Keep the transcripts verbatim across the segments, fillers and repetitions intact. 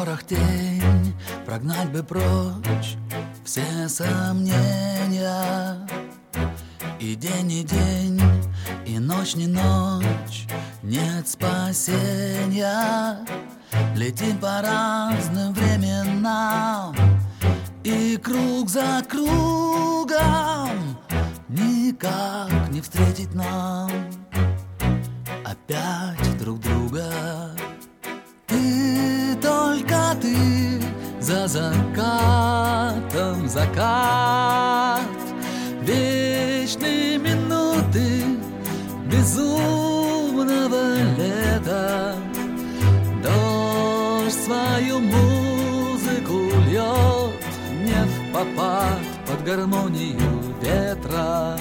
горах тень, прогнать бы прочь все сомнения. И день не день, и ночь не ночь, нет спасения. Летим по разным временам, и круг за кругом никак не встретить нам опять друг друга. Ты, только ты, за закатом закат, вечные минуты безумного лета. Дождь свою музыку льет не впопад под гармонию ветра.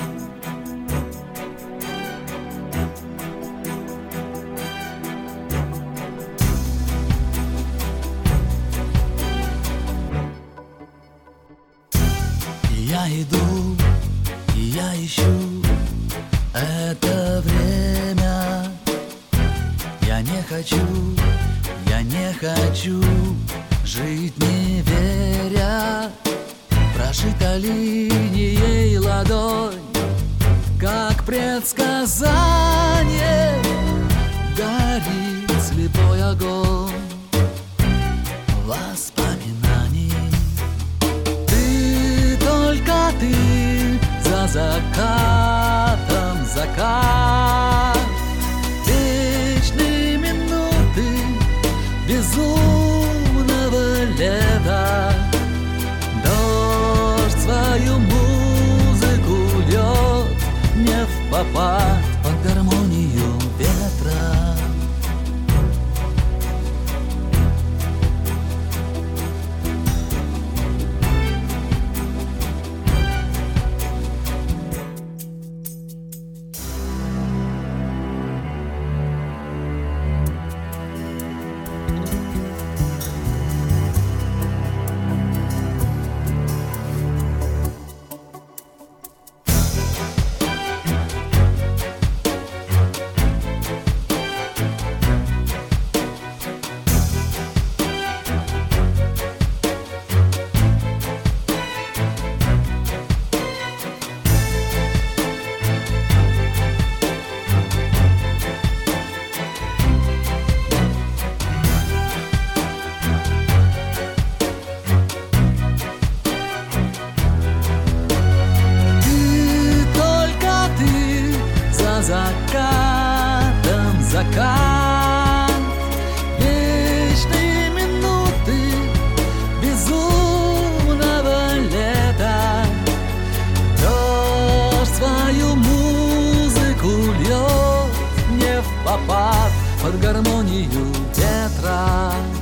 Я иду, и я ищу это время. Я не хочу, я не хочу жить не веря. Прошита линией ладонь, как предсказание, горит слепой огонь воспоминаний. Ты за закатом закат, вечные минуты безумного лета. Дождь свою музыку льет не впопад под гармонию ветра. Закатом закат, вечные минуты безумного лета. Дождь свою музыку льет не впопад под гармонию ветра.